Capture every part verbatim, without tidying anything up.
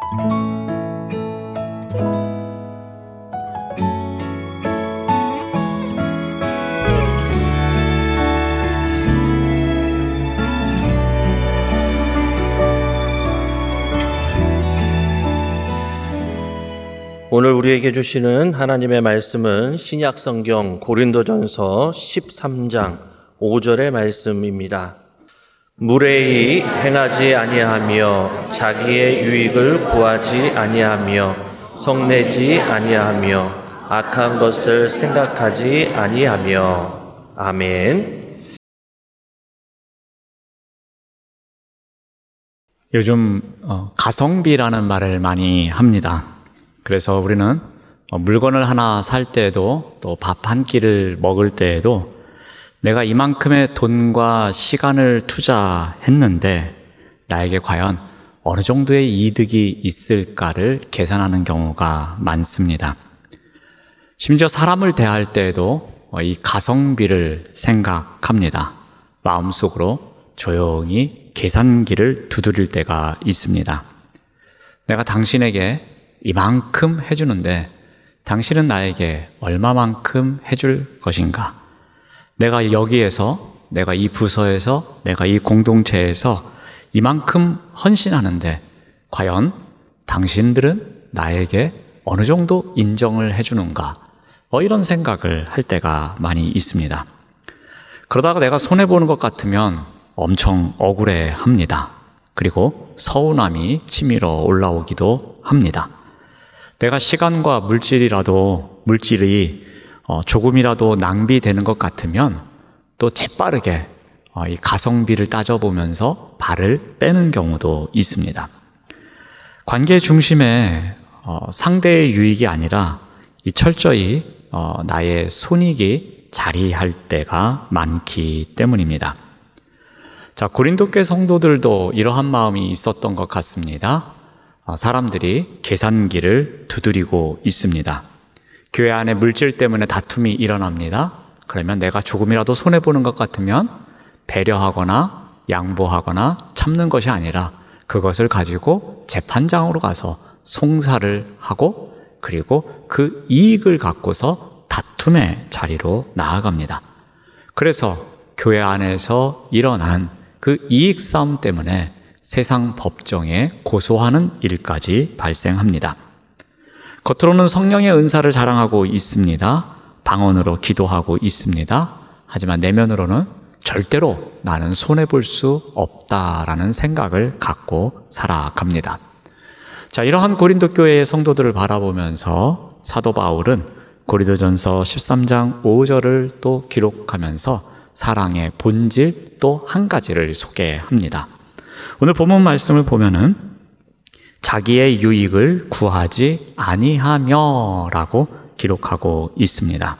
오늘 우리에게 주시는 하나님의 말씀은 신약성경 고린도전서 십삼 장 오 절의 말씀입니다. 무례히 행하지 아니하며 자기의 유익을 구하지 아니하며 성내지 아니하며 악한 것을 생각하지 아니하며. 아멘. 요즘 어, 가성비라는 말을 많이 합니다. 그래서 우리는 물건을 하나 살 때에도 또 밥 한 끼를 먹을 때에도 내가 이만큼의 돈과 시간을 투자했는데 나에게 과연 어느 정도의 이득이 있을까를 계산하는 경우가 많습니다. 심지어 사람을 대할 때에도 이 가성비를 생각합니다. 마음속으로 조용히 계산기를 두드릴 때가 있습니다. 내가 당신에게 이만큼 해주는데 당신은 나에게 얼마만큼 해줄 것인가? 내가 여기에서, 내가 이 부서에서, 내가 이 공동체에서 이만큼 헌신하는데 과연 당신들은 나에게 어느 정도 인정을 해주는가? 뭐 이런 생각을 할 때가 많이 있습니다. 그러다가 내가 손해보는 것 같으면 엄청 억울해합니다. 그리고 서운함이 치밀어 올라오기도 합니다. 내가 시간과 물질이라도, 물질이 어, 조금이라도 낭비되는 것 같으면 또 재빠르게 어, 이 가성비를 따져보면서 발을 빼는 경우도 있습니다. 관계 중심에 어, 상대의 유익이 아니라 이 철저히 어, 나의 손익이 자리할 때가 많기 때문입니다. 자, 고린도 교회 성도들도 이러한 마음이 있었던 것 같습니다. 어, 사람들이 계산기를 두드리고 있습니다. 교회 안에 물질 때문에 다툼이 일어납니다. 그러면 내가 조금이라도 손해보는 것 같으면 배려하거나 양보하거나 참는 것이 아니라 그것을 가지고 재판장으로 가서 송사를 하고 그리고 그 이익을 갖고서 다툼의 자리로 나아갑니다. 그래서 교회 안에서 일어난 그 이익 싸움 때문에 세상 법정에 고소하는 일까지 발생합니다. 겉으로는 성령의 은사를 자랑하고 있습니다. 방언으로 기도하고 있습니다. 하지만 내면으로는 절대로 나는 손해볼 수 없다라는 생각을 갖고 살아갑니다. 자, 이러한 고린도 교회의 성도들을 바라보면서 사도 바울은 고린도전서 십삼 장 오 절을 또 기록하면서 사랑의 본질 또 한 가지를 소개합니다. 오늘 본문 말씀을 보면은 자기의 유익을 구하지 아니하며 라고 기록하고 있습니다.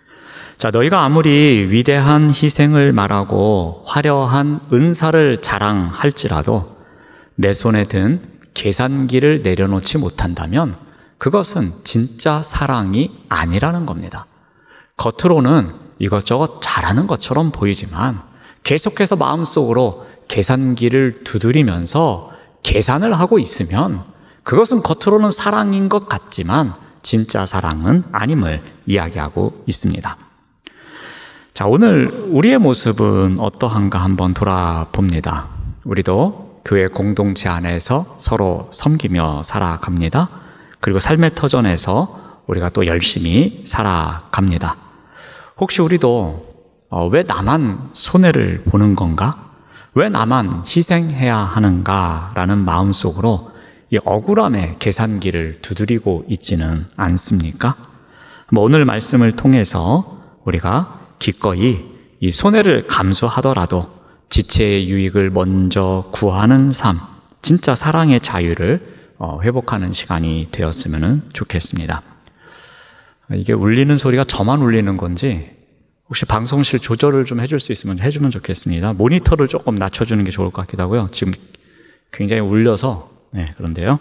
자, 너희가 아무리 위대한 희생을 말하고 화려한 은사를 자랑할지라도 내 손에 든 계산기를 내려놓지 못한다면 그것은 진짜 사랑이 아니라는 겁니다. 겉으로는 이것저것 잘하는 것처럼 보이지만 계속해서 마음속으로 계산기를 두드리면서 계산을 하고 있으면 그것은 겉으로는 사랑인 것 같지만 진짜 사랑은 아님을 이야기하고 있습니다. 자, 오늘 우리의 모습은 어떠한가 한번 돌아봅니다. 우리도 교회 공동체 안에서 서로 섬기며 살아갑니다. 그리고 삶의 터전에서 우리가 또 열심히 살아갑니다. 혹시 우리도 어, 왜 나만 손해를 보는 건가? 왜 나만 희생해야 하는가? 라는 마음속으로 이 억울함의 계산기를 두드리고 있지는 않습니까? 뭐 오늘 말씀을 통해서 우리가 기꺼이 이 손해를 감수하더라도 지체의 유익을 먼저 구하는 삶, 진짜 사랑의 자유를 회복하는 시간이 되었으면 좋겠습니다. 이게 울리는 소리가 저만 울리는 건지 혹시 방송실 조절을 좀 해줄 수 있으면 해주면 좋겠습니다. 모니터를 조금 낮춰주는 게 좋을 것 같기도 하고요. 지금 굉장히 울려서 네, 그런데요.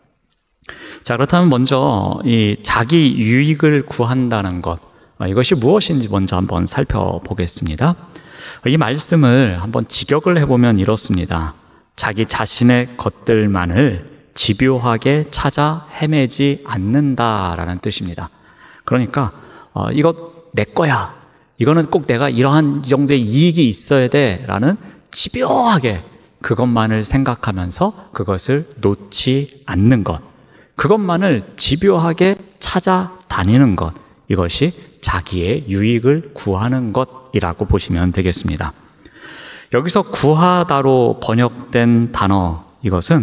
자, 그렇다면 먼저 이 자기 유익을 구한다는 것, 이것이 무엇인지 먼저 한번 살펴보겠습니다. 이 말씀을 한번 직역을 해보면 이렇습니다. 자기 자신의 것들만을 집요하게 찾아 헤매지 않는다라는 뜻입니다. 그러니까 어, 이거 내 거야. 이거는 꼭 내가 이러한 정도의 이익이 있어야 돼라는 집요하게 그것만을 생각하면서 그것을 놓지 않는 것, 그것만을 집요하게 찾아다니는 것, 이것이 자기의 유익을 구하는 것이라고 보시면 되겠습니다. 여기서 구하다로 번역된 단어, 이것은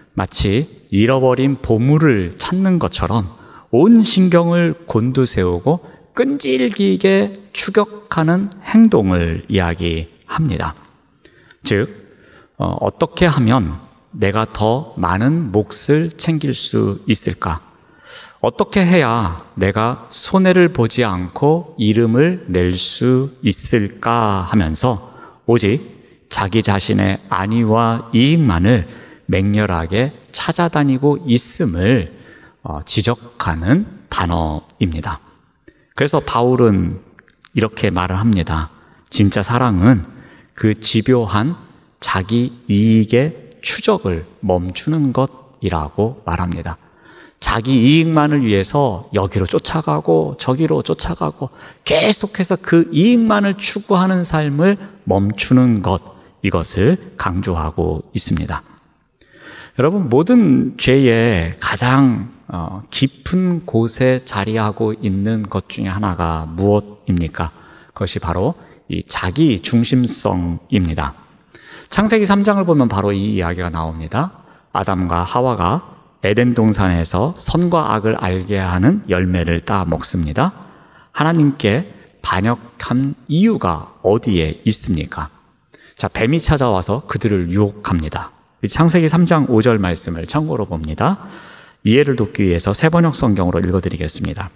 마치 잃어버린 보물을 찾는 것처럼 온 신경을 곤두세우고 끈질기게 추격하는 행동을 이야기합니다. 즉, 어, 어떻게 하면 내가 더 많은 몫을 챙길 수 있을까? 어떻게 해야 내가 손해를 보지 않고 이름을 낼 수 있을까 하면서 오직 자기 자신의 안위와 이익만을 맹렬하게 찾아다니고 있음을 어, 지적하는 단어입니다. 그래서 바울은 이렇게 말을 합니다. 진짜 사랑은 그 집요한 자기 이익의 추적을 멈추는 것이라고 말합니다. 자기 이익만을 위해서 여기로 쫓아가고 저기로 쫓아가고 계속해서 그 이익만을 추구하는 삶을 멈추는 것, 이것을 강조하고 있습니다. 여러분, 모든 죄의 가장 어, 깊은 곳에 자리하고 있는 것 중에 하나가 무엇입니까? 그것이 바로 이 자기 중심성입니다. 창세기 삼 장을 보면 바로 이 이야기가 나옵니다. 아담과 하와가 에덴 동산에서 선과 악을 알게 하는 열매를 따 먹습니다. 하나님께 반역한 이유가 어디에 있습니까? 자, 뱀이 찾아와서 그들을 유혹합니다. 창세기 삼 장 오 절 말씀을 참고로 봅니다. 이해를 돕기 위해서 세번역 성경으로 읽어드리겠습니다.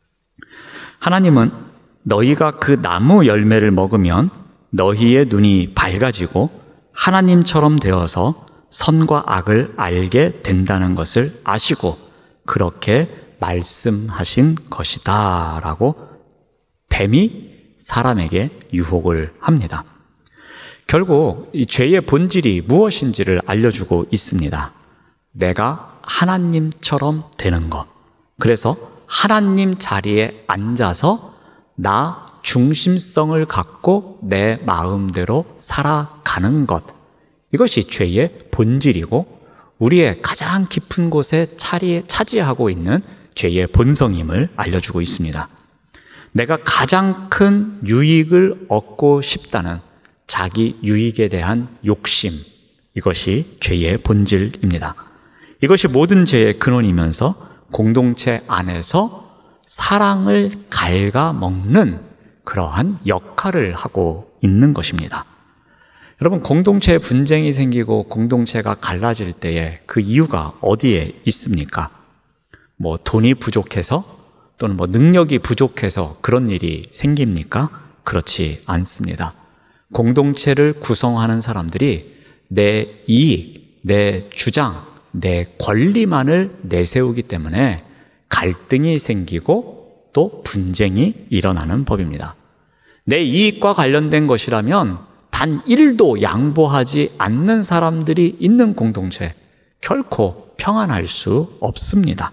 하나님은 너희가 그 나무 열매를 먹으면 너희의 눈이 밝아지고 하나님처럼 되어서 선과 악을 알게 된다는 것을 아시고 그렇게 말씀하신 것이다 라고 뱀이 사람에게 유혹을 합니다. 결국 이 죄의 본질이 무엇인지를 알려주고 있습니다. 내가 하나님처럼 되는 것. 그래서 하나님 자리에 앉아서 나 중심성을 갖고 내 마음대로 살아가는 것. 이것이 죄의 본질이고 우리의 가장 깊은 곳에 차리, 차지하고 있는 죄의 본성임을 알려주고 있습니다. 내가 가장 큰 유익을 얻고 싶다는 자기 유익에 대한 욕심, 이것이 죄의 본질입니다. 이것이 모든 죄의 근원이면서 공동체 안에서 사랑을 갉아먹는 그러한 역할을 하고 있는 것입니다. 여러분, 공동체에 분쟁이 생기고 공동체가 갈라질 때에 그 이유가 어디에 있습니까? 뭐 돈이 부족해서 또는 뭐 능력이 부족해서 그런 일이 생깁니까? 그렇지 않습니다. 공동체를 구성하는 사람들이 내 이익, 내 주장, 내 권리만을 내세우기 때문에 갈등이 생기고 또 분쟁이 일어나는 법입니다. 내 이익과 관련된 것이라면 단 일도 양보하지 않는 사람들이 있는 공동체, 결코 평안할 수 없습니다.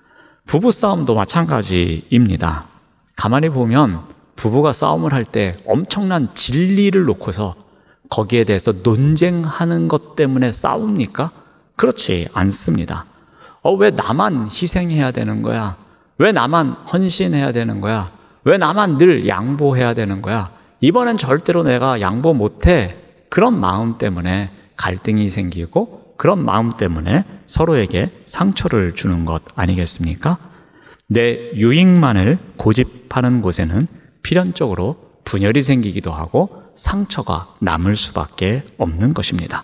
부부싸움도 마찬가지입니다. 가만히 보면 부부가 싸움을 할 때 엄청난 진리를 놓고서 거기에 대해서 논쟁하는 것 때문에 싸웁니까? 그렇지 않습니다. 어, 왜 나만 희생해야 되는 거야? 왜 나만 헌신해야 되는 거야? 왜 나만 늘 양보해야 되는 거야? 이번엔 절대로 내가 양보 못해. 그런 마음 때문에 갈등이 생기고 그런 마음 때문에 서로에게 상처를 주는 것 아니겠습니까? 내 유익만을 고집하는 곳에는 필연적으로 분열이 생기기도 하고 상처가 남을 수밖에 없는 것입니다.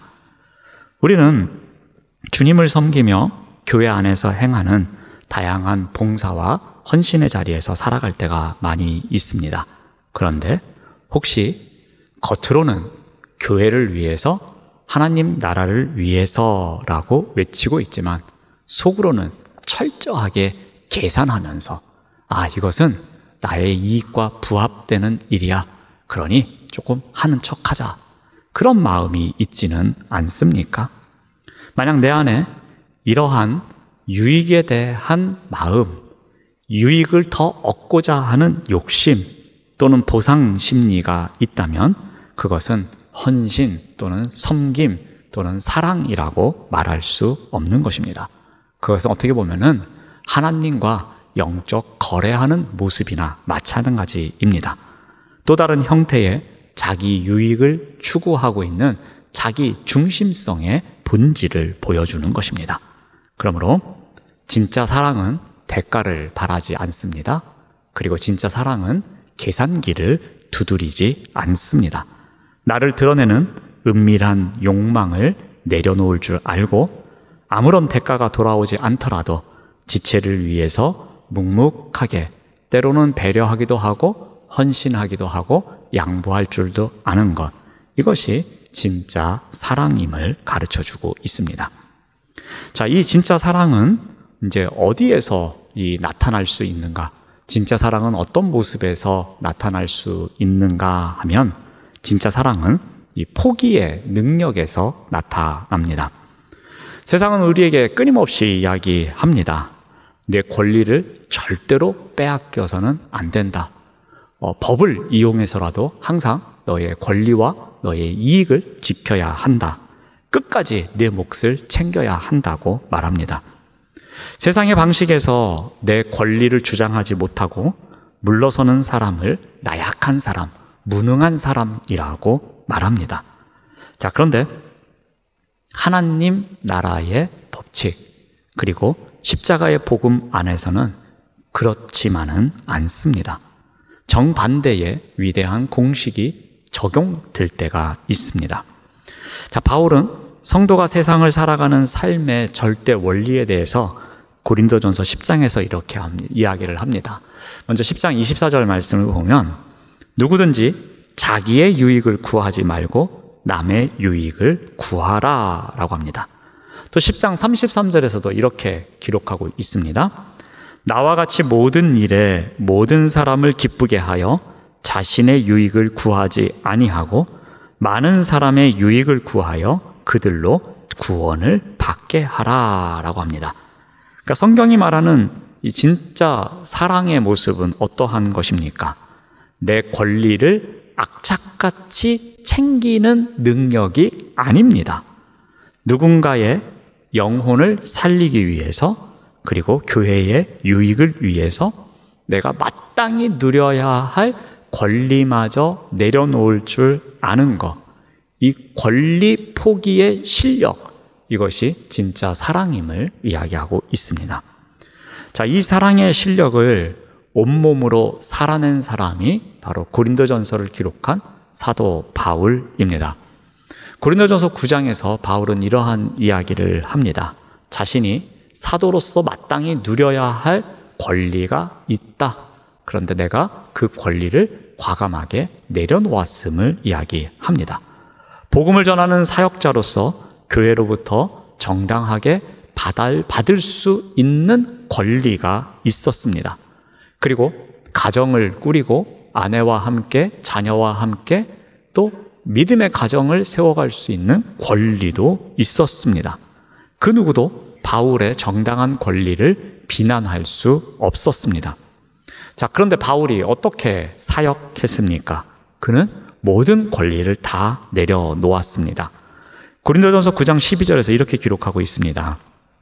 우리는 주님을 섬기며 교회 안에서 행하는 다양한 봉사와 헌신의 자리에서 살아갈 때가 많이 있습니다. 그런데 혹시 겉으로는 교회를 위해서, 하나님 나라를 위해서라고 외치고 있지만 속으로는 철저하게 계산하면서 아, 이것은 나의 이익과 부합되는 일이야. 그러니 조금 하는 척하자. 그런 마음이 있지는 않습니까? 만약 내 안에 이러한 유익에 대한 마음, 유익을 더 얻고자 하는 욕심 또는 보상 심리가 있다면 그것은 헌신 또는 섬김 또는 사랑이라고 말할 수 없는 것입니다. 그것은 어떻게 보면은 하나님과 영적 거래하는 모습이나 마찬가지입니다. 또 다른 형태의 자기 유익을 추구하고 있는 자기 중심성의 본질을 보여주는 것입니다. 그러므로 진짜 사랑은 대가를 바라지 않습니다. 그리고 진짜 사랑은 계산기를 두드리지 않습니다. 나를 드러내는 은밀한 욕망을 내려놓을 줄 알고 아무런 대가가 돌아오지 않더라도 지체를 위해서 묵묵하게 때로는 배려하기도 하고 헌신하기도 하고 양보할 줄도 아는 것, 이것이 진짜 사랑임을 가르쳐주고 있습니다. 자, 이 진짜 사랑은 이제 어디에서 이 나타날 수 있는가? 진짜 사랑은 어떤 모습에서 나타날 수 있는가 하면 진짜 사랑은 이 포기의 능력에서 나타납니다. 세상은 우리에게 끊임없이 이야기합니다. 내 권리를 절대로 빼앗겨서는 안 된다. 어, 법을 이용해서라도 항상 너의 권리와 너의 이익을 지켜야 한다. 끝까지 내 몫을 챙겨야 한다고 말합니다. 세상의 방식에서 내 권리를 주장하지 못하고 물러서는 사람을 나약한 사람, 무능한 사람이라고 말합니다. 자, 그런데 하나님 나라의 법칙 그리고 십자가의 복음 안에서는 그렇지만은 않습니다. 정반대의 위대한 공식이 적용될 때가 있습니다. 자, 바울은 성도가 세상을 살아가는 삶의 절대 원리에 대해서 고린도전서 십 장에서 이렇게 이야기를 합니다. 먼저 십 장 이십사 절 말씀을 보면 누구든지 자기의 유익을 구하지 말고 남의 유익을 구하라 라고 합니다. 또 십 장 삼십삼 절에서도 이렇게 기록하고 있습니다. 나와 같이 모든 일에 모든 사람을 기쁘게 하여 자신의 유익을 구하지 아니하고 많은 사람의 유익을 구하여 그들로 구원을 받게 하라 라고 합니다. 그러니까 성경이 말하는 이 진짜 사랑의 모습은 어떠한 것입니까? 내 권리를 악착같이 챙기는 능력이 아닙니다. 누군가의 영혼을 살리기 위해서 그리고 교회의 유익을 위해서 내가 마땅히 누려야 할 권리마저 내려놓을 줄 아는 것, 이 권리 포기의 실력, 이것이 진짜 사랑임을 이야기하고 있습니다. 자, 이 사랑의 실력을 온몸으로 살아낸 사람이 바로 고린도전서를 기록한 사도 바울입니다. 고린도전서 구 장에서 바울은 이러한 이야기를 합니다. 자신이 사도로서 마땅히 누려야 할 권리가 있다. 그런데 내가 그 권리를 과감하게 내려놓았음을 이야기합니다. 복음을 전하는 사역자로서 교회로부터 정당하게 받을, 받을 수 있는 권리가 있었습니다. 그리고 가정을 꾸리고 아내와 함께 자녀와 함께 또 믿음의 가정을 세워갈 수 있는 권리도 있었습니다. 그 누구도 바울의 정당한 권리를 비난할 수 없었습니다. 자, 그런데 바울이 어떻게 사역했습니까? 그는 모든 권리를 다 내려놓았습니다. 고린도전서 구 장 십이 절에서 이렇게 기록하고 있습니다.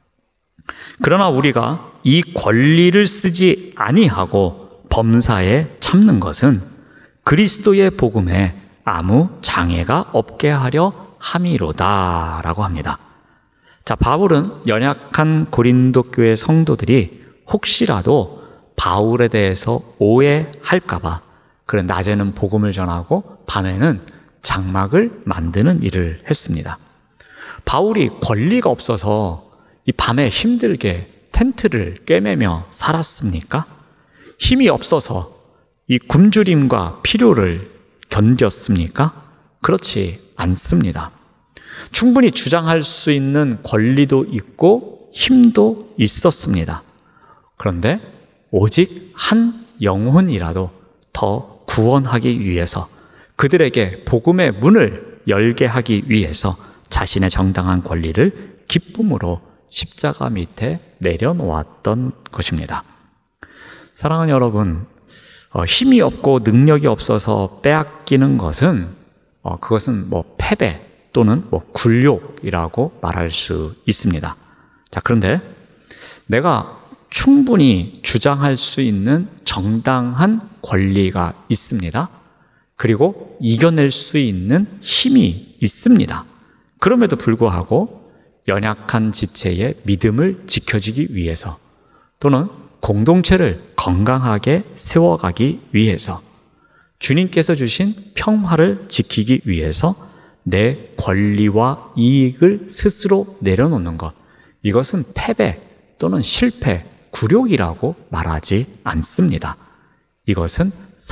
그러나 우리가 이 권리를 쓰지 아니하고 범사에 참는 것은 그리스도의 복음에 아무 장애가 없게 하려 함이로다 라고 합니다. 자, 바울은 연약한 고린도 교회 성도들이 혹시라도 바울에 대해서 오해할까봐 그런 낮에는 복음을 전하고 밤에는 장막을 만드는 일을 했습니다. 바울이 권리가 없어서 이 밤에 힘들게 텐트를 꿰매며 살았습니까? 힘이 없어서 이 굶주림과 필요를 견뎠습니까? 그렇지 않습니다. 충분히 주장할 수 있는 권리도 있고 힘도 있었습니다. 그런데 오직 한 영혼이라도 더 구원하기 위해서 그들에게 복음의 문을 열게 하기 위해서 자신의 정당한 권리를 기쁨으로 십자가 밑에 내려놓았던 것입니다. 사랑하는 여러분, 어, 힘이 없고 능력이 없어서 빼앗기는 것은 어, 그것은 뭐 패배 또는 뭐 굴욕이라고 말할 수 있습니다. 자, 그런데 내가 충분히 주장할 수 있는 정당한 권리가 있습니다. 그리고 이겨낼 수 있는 힘이 있습니다. 그럼에도 불구하고 연약한 지체의 믿음을 지켜주기 위해서 또는 공동체를 건강하게 세워가기 위해서 주님께서 주신 평화를 지키기 위해서 내 권리와 이익을 스스로 내려놓는 것, 이것은 패배 또는 실패, 굴욕이라고 말하지 않습니다. 이것은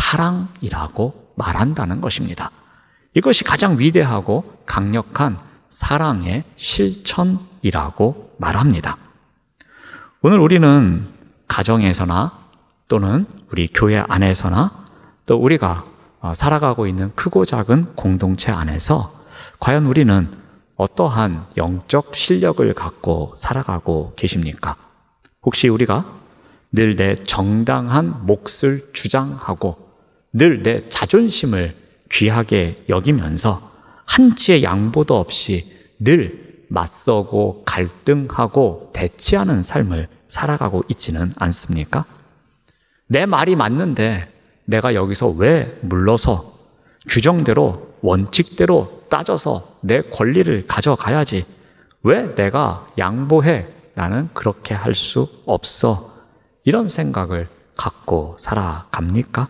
사랑이라고 말한다는 것입니다. 이것이 가장 위대하고 강력한 사랑의 실천이라고 말합니다. 오늘 우리는 가정에서나 또는 우리 교회 안에서나 또 우리가 살아가고 있는 크고 작은 공동체 안에서 과연 우리는 어떠한 영적 실력을 갖고 살아가고 계십니까? 혹시 우리가 늘 내 정당한 몫을 주장하고 늘 내 자존심을 귀하게 여기면서 한치의 양보도 없이 늘 맞서고 갈등하고 대치하는 삶을 살아가고 있지는 않습니까? 내 말이 맞는데 내가 여기서 왜 물러서 규정대로 원칙대로 따져서 내 권리를 가져가야지, 왜 내가 양보해? 나는 그렇게 할 수 없어. 이런 생각을 갖고 살아갑니까?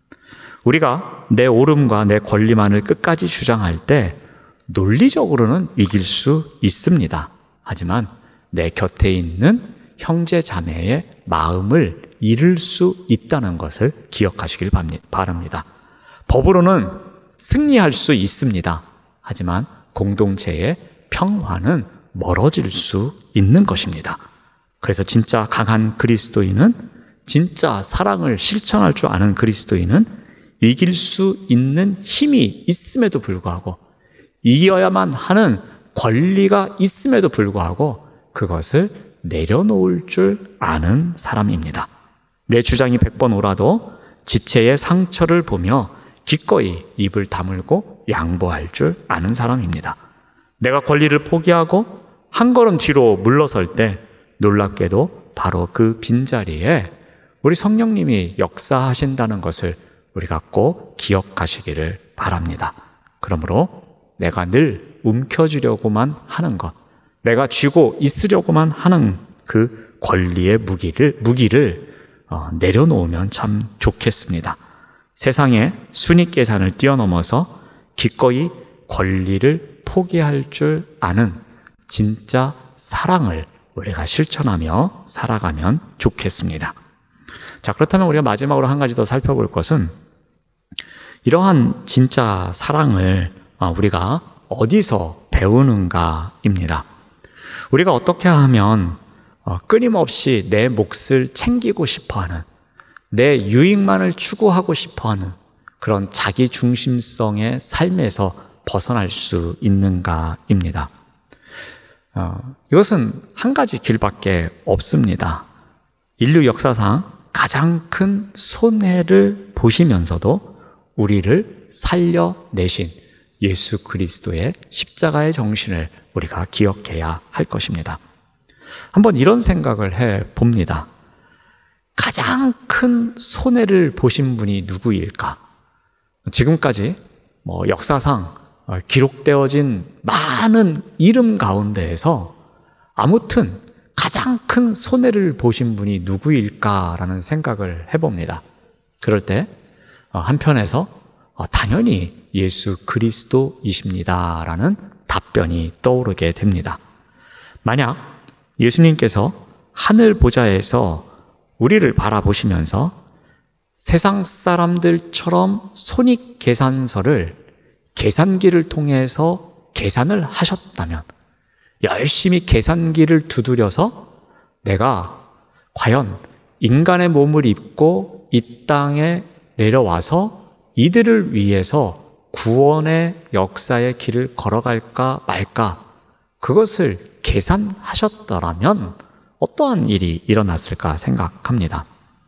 우리가 내 옳음과 내 권리만을 끝까지 주장할 때 논리적으로는 이길 수 있습니다. 하지만 내 곁에 있는 형제 자매의 마음을 잃을 수 있다는 것을 기억하시길 바랍니다. 법으로는 승리할 수 있습니다. 하지만 공동체의 평화는 멀어질 수 있는 것입니다. 그래서 진짜 강한 그리스도인은, 진짜 사랑을 실천할 줄 아는 그리스도인은 이길 수 있는 힘이 있음에도 불구하고, 이겨야만 하는 권리가 있음에도 불구하고 그것을 내려놓을 줄 아는 사람입니다. 내 주장이 백 번 옳아도 지체의 상처를 보며 기꺼이 입을 다물고 양보할 줄 아는 사람입니다. 내가 권리를 포기하고 한 걸음 뒤로 물러설 때 놀랍게도 바로 그 빈자리에 우리 성령님이 역사하신다는 것을 우리가 꼭 기억하시기를 바랍니다. 그러므로 내가 늘 움켜쥐려고만 하는 것, 내가 쥐고 있으려고만 하는 그 권리의 무기를, 무기를 어, 내려놓으면 참 좋겠습니다. 세상의 순위계산을 뛰어넘어서 기꺼이 권리를 포기할 줄 아는 진짜 사랑을 우리가 실천하며 살아가면 좋겠습니다. 자, 그렇다면 우리가 마지막으로 한 가지 더 살펴볼 것은, 이러한 진짜 사랑을 우리가 어디서 배우는가입니다. 우리가 어떻게 하면 끊임없이 내 몫을 챙기고 싶어하는, 내 유익만을 추구하고 싶어하는 그런 자기중심성의 삶에서 벗어날 수 있는가입니다. 어, 이것은 한 가지 길밖에 없습니다. 인류 역사상 가장 큰 손해를 보시면서도 우리를 살려내신 예수 그리스도의 십자가의 정신을 우리가 기억해야 할 것입니다. 한번 이런 생각을 해 봅니다. 가장 큰 손해를 보신 분이 누구일까? 지금까지 뭐 역사상 기록되어진 많은 이름 가운데에서 아무튼 가장 큰 손해를 보신 분이 누구일까라는 생각을 해봅니다. 그럴 때 한편에서 당연히 예수 그리스도이십니다라는 답변이 떠오르게 됩니다. 만약 예수님께서 하늘 보좌에서 우리를 바라보시면서 세상 사람들처럼 손익계산서를 계산기를 통해서 계산을 하셨다면, 열심히 계산기를 두드려서 내가 과연 인간의 몸을 입고 이 땅에 내려와서 이들을 위해서 구원의 역사의 길을 걸어갈까 말까, 그것을 계산하셨더라면 어떠한 일이 일어났을까 생각합니다.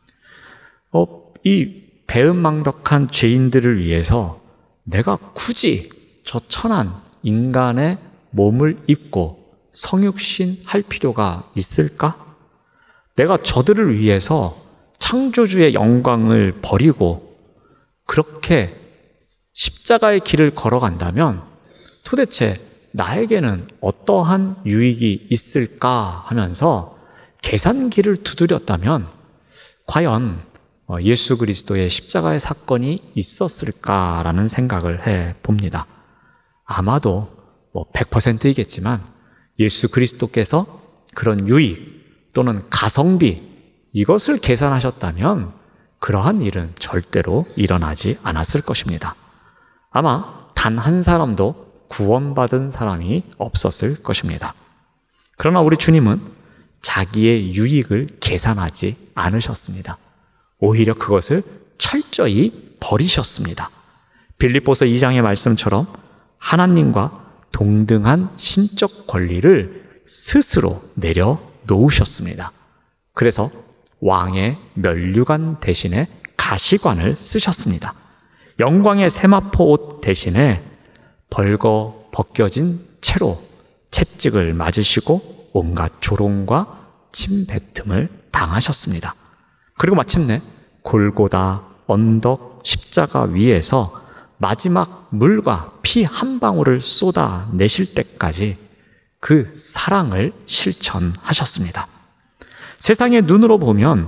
어, 이 배은망덕한 죄인들을 위해서 내가 굳이 저 천한 인간의 몸을 입고 성육신 할 필요가 있을까? 내가 저들을 위해서 창조주의 영광을 버리고 그렇게 십자가의 길을 걸어간다면 도대체 나에게는 어떠한 유익이 있을까 하면서 계산기를 두드렸다면 과연 예수 그리스도의 십자가의 사건이 있었을까라는 생각을 해 봅니다. 아마도 뭐 백 퍼센트이겠지만 예수 그리스도께서 그런 유익 또는 가성비 이것을 계산하셨다면 그러한 일은 절대로 일어나지 않았을 것입니다. 아마 단 한 사람도 구원받은 사람이 없었을 것입니다. 그러나 우리 주님은 자기의 유익을 계산하지 않으셨습니다. 오히려 그것을 철저히 버리셨습니다. 빌립보서 이 장의 말씀처럼 하나님과 동등한 신적 권리를 스스로 내려놓으셨습니다. 그래서 왕의 면류관 대신에 가시관을 쓰셨습니다. 영광의 세마포 옷 대신에 벌거 벗겨진 채로 채찍을 맞으시고 온갖 조롱과 침뱉음을 당하셨습니다. 그리고 마침내 골고다 언덕 십자가 위에서 마지막 물과 피 한 방울을 쏟아내실 때까지 그 사랑을 실천하셨습니다. 세상의 눈으로 보면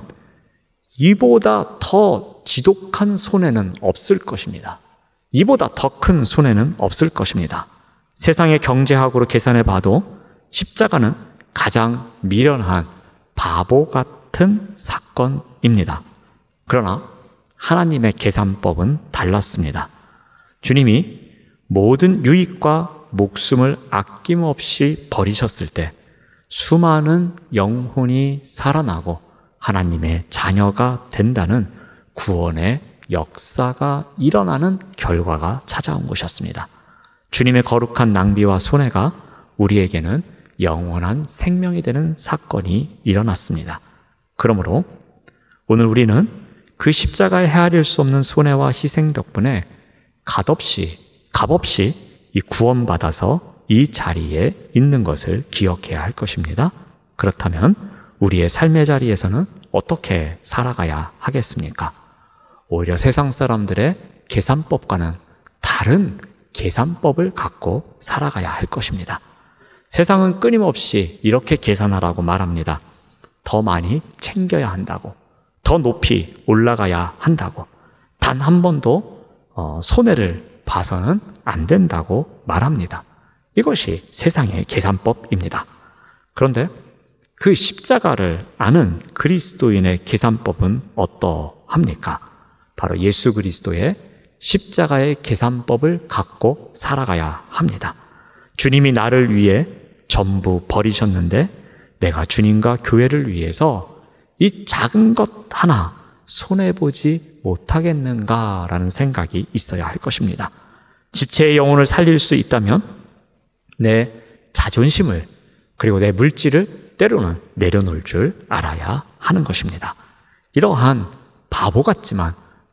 이보다 더 지독한 손해는 없을 것입니다. 이보다 더 큰 손해는 없을 것입니다. 세상의 경제학으로 계산해 봐도 십자가는 가장 미련한 바보 같은 사건입니다. 그러나 하나님의 계산법은 달랐습니다. 주님이 모든 유익과 목숨을 아낌없이 버리셨을 때 수많은 영혼이 살아나고 하나님의 자녀가 된다는 구원의 역사가 일어나는 결과가 찾아온 것이었습니다. 주님의 거룩한 낭비와 손해가 우리에게는 영원한 생명이 되는 사건이 일어났습니다. 그러므로 오늘 우리는 그 십자가에 헤아릴 수 없는 손해와 희생 덕분에 값없이, 값없이 이 구원받아서 이 자리에 있는 것을 기억해야 할 것입니다. 그렇다면 우리의 삶의 자리에서는 어떻게 살아가야 하겠습니까? 오히려 세상 사람들의 계산법과는 다른 계산법을 갖고 살아가야 할 것입니다. 세상은 끊임없이 이렇게 계산하라고 말합니다. 더 많이 챙겨야 한다고, 더 높이 올라가야 한다고, 단 한 번도 어, 손해를 봐서는 안 된다고 말합니다. 이것이 세상의 계산법입니다. 그런데 그 십자가를 아는 그리스도인의 계산법은 어떠합니까? 바로 예수 그리스도의 십자가의 계산법을 갖고 살아가야 합니다. 주님이 나를 위해 전부 버리셨는데 내가 주님과 교회를 위해서 이 작은 것 하나 손해보지 못하겠는가라는 생각이 있어야 할 것입니다. 지체의 영혼을 살릴 수 있다면 내 자존심을 그리고 내 물질을 때로는 내려놓을 줄 알아야 하는 것입니다. 이러한 바보 같지만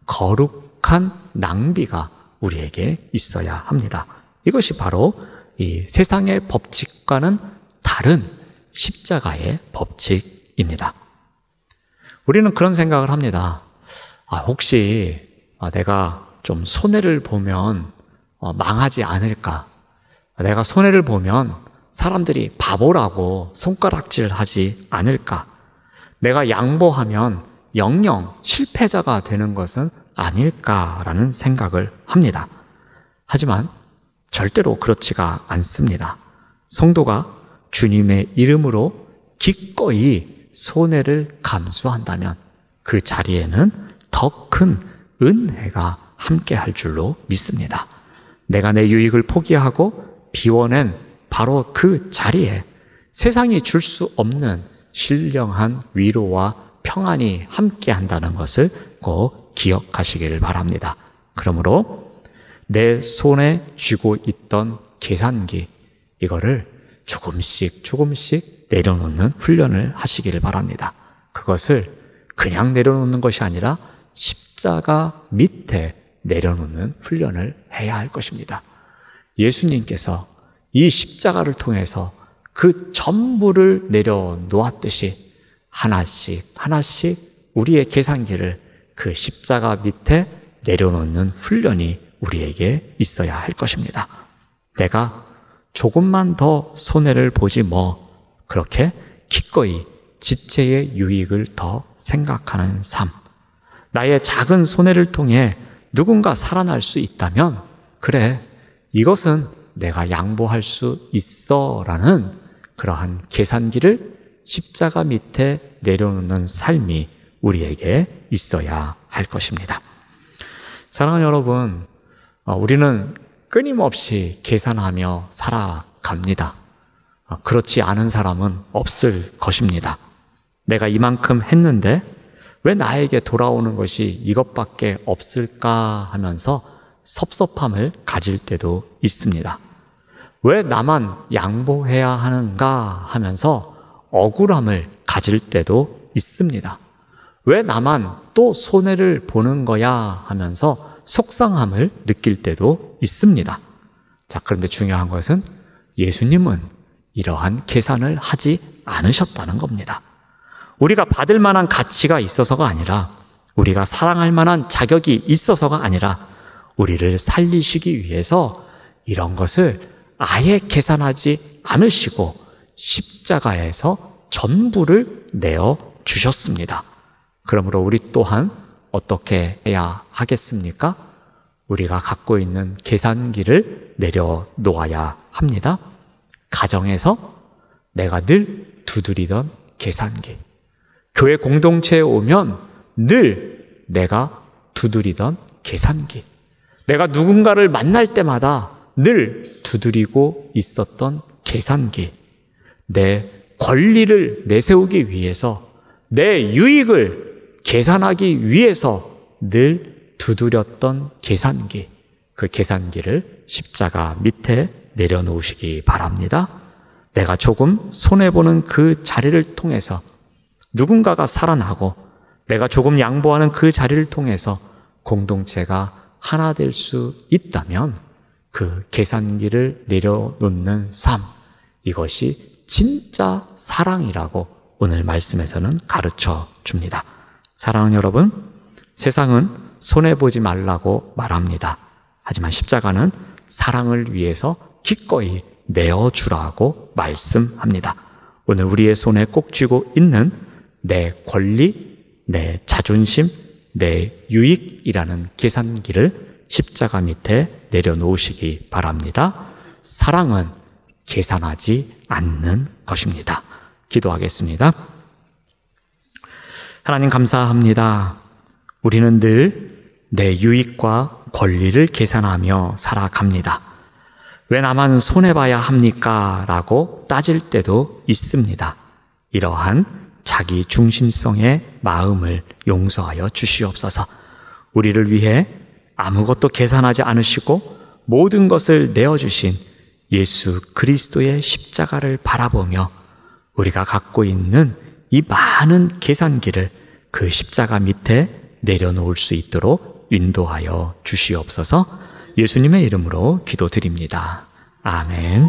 거룩한 낭비가 우리에게 있어야 합니다. 이것이 바로 이 세상의 법칙과는 다른 십자가의 법칙입니다. 우리는 그런 생각을 합니다. 아, 혹시 내가 좀 손해를 보면 망하지 않을까? 내가 손해를 보면 사람들이 바보라고 손가락질하지 않을까? 내가 양보하면 영영 실패자가 되는 것은 아닐까라는 생각을 합니다. 하지만 절대로 그렇지가 않습니다. 성도가 주님의 이름으로 기꺼이 손해를 감수한다면 그 자리에는 더 큰 은혜가 함께 할 줄로 믿습니다. 내가 내 유익을 포기하고 비워낸 바로 그 자리에 세상이 줄 수 없는 신령한 위로와 평안이 함께 한다는 것을 꼭 기억하시기를 바랍니다. 그러므로 내 손에 쥐고 있던 계산기, 이거를 조금씩 조금씩 내려놓는 훈련을 하시기를 바랍니다. 그것을 그냥 내려놓는 것이 아니라 십자가 밑에 내려놓는 훈련을 해야 할 것입니다. 예수님께서 이 십자가를 통해서 그 전부를 내려놓았듯이 하나씩 하나씩 우리의 계산기를 그 십자가 밑에 내려놓는 훈련이 우리에게 있어야 할 것입니다. 내가 조금만 더 손해를 보지 뭐 그렇게 기꺼이 지체의 유익을 더 생각하는 삶. 나의 작은 손해를 통해 누군가 살아날 수 있다면 그래, 이것은 내가 양보할 수 있어 라는 그러한 계산기를 십자가 밑에 내려놓는 삶이 우리에게 있어야 할 것입니다. 사랑하는 여러분, 우리는 끊임없이 계산하며 살아갑니다. 그렇지 않은 사람은 없을 것입니다. 내가 이만큼 했는데 왜 나에게 돌아오는 것이 이것밖에 없을까 하면서 섭섭함을 가질 때도 있습니다. 왜 나만 양보해야 하는가 하면서 억울함을 가질 때도 있습니다. 왜 나만 또 손해를 보는 거야 하면서 속상함을 느낄 때도 있습니다. 자, 그런데 중요한 것은 예수님은 이러한 계산을 하지 않으셨다는 겁니다. 우리가 받을 만한 가치가 있어서가 아니라, 우리가 사랑할 만한 자격이 있어서가 아니라 우리를 살리시기 위해서 이런 것을 아예 계산하지 않으시고 십자가에서 전부를 내어 주셨습니다. 그러므로 우리 또한 어떻게 해야 하겠습니까? 우리가 갖고 있는 계산기를 내려놓아야 합니다. 가정에서 내가 늘 두드리던 계산기, 교회 공동체에 오면 늘 내가 두드리던 계산기, 내가 누군가를 만날 때마다 늘 두드리고 있었던 계산기, 내 권리를 내세우기 위해서, 내 유익을 계산하기 위해서 늘 두드렸던 계산기, 그 계산기를 십자가 밑에 내려놓으시기 바랍니다. 내가 조금 손해보는 그 자리를 통해서 누군가가 살아나고, 내가 조금 양보하는 그 자리를 통해서 공동체가 하나 될 수 있다면 그 계산기를 내려놓는 삶, 이것이 진짜 사랑이라고 오늘 말씀에서는 가르쳐 줍니다. 사랑하는 여러분, 세상은 손해보지 말라고 말합니다. 하지만 십자가는 사랑을 위해서 기꺼이 내어주라고 말씀합니다. 오늘 우리의 손에 꼭 쥐고 있는 내 권리, 내 자존심, 내 유익이라는 계산기를 십자가 밑에 내려놓으시기 바랍니다. 사랑은 계산하지 않는 것입니다. 기도하겠습니다. 하나님 감사합니다. 우리는 늘 내 유익과 권리를 계산하며 살아갑니다. 왜 나만 손해봐야 합니까? 라고 따질 때도 있습니다. 이러한 자기 중심성의 마음을 용서하여 주시옵소서. 우리를 위해 아무것도 계산하지 않으시고 모든 것을 내어주신 예수 그리스도의 십자가를 바라보며 우리가 갖고 있는 이 많은 계산기를 그 십자가 밑에 내려놓을 수 있도록 인도하여 주시옵소서. 예수님의 이름으로 기도드립니다. 아멘.